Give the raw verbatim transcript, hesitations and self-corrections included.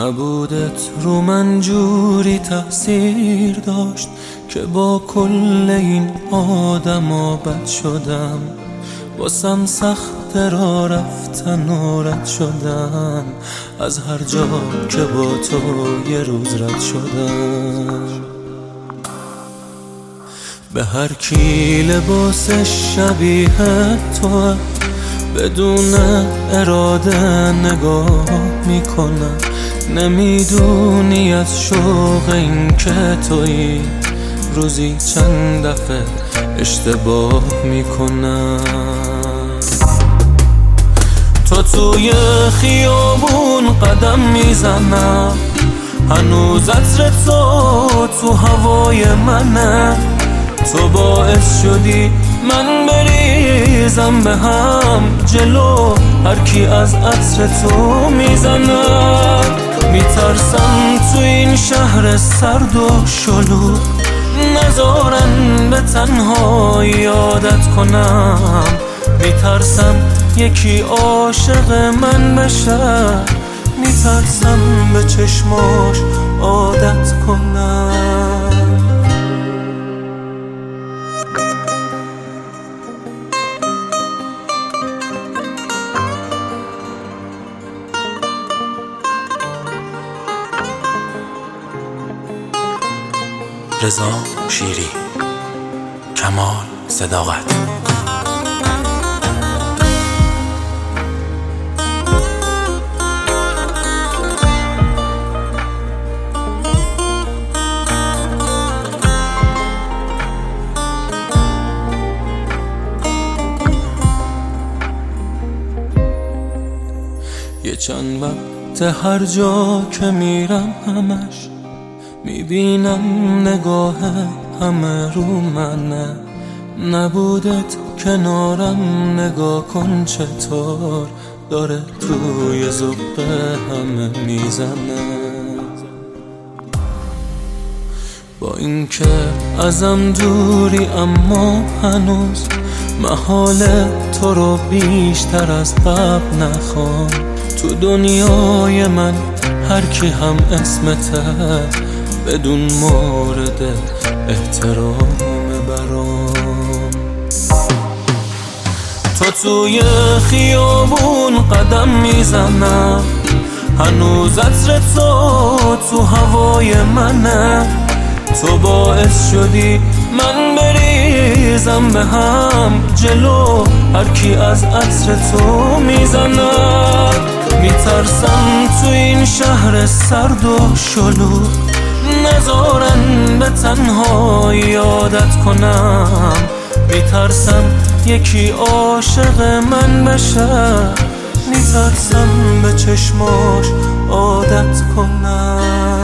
نبودت رو من جوری تأثیر داشت که با کل این آدما بد شدم. واسم سخت را رفتن و رد شدن از هر جا که با تو یه روز رد شدم. به هر کی لباسش شبیه تو بدون اراده نگاه میکنم. نمیدونی از شوق این که تویی روزی چند دفعه اشتباه میکنم. تو توی خیابون قدم میزنم، هنوز عطر تو تو هوای منه. تو باعث شدی من بریزم به هم جلو هر کی از عطر تو میزنه. میترسم تو این شهر سرد و شلوغ نذارن به تنهایی عادت کنم. میترسم یکی عاشق من بشه، میترسم به چشماش عادت کنم. رضا شیری، کمال صداقت. یه چند وقت هر جا که میرم همش میبینم نگاه همه رو منه. نبودت کنارم نگاه کن چطور داره روی زبه همه میزنه. با اینکه ازم دوری اما هنوز محال تو رو بیشتر از قبل نخوام. تو دنیای من هر کی هم اسمته بدون مورد احترام برام. تو توی خیابون قدم میزنم، هنوز عطر تو تو هوای منه. تو باعث شدی من بریزم به هم جلو هر کی از عطر تو میزنه. میترسم تو این شهر سرد و شلوغ نذارن به تنهایی عادت کنم. میترسم یکی عاشق من بشه، میترسم به چشماش عادت کنم.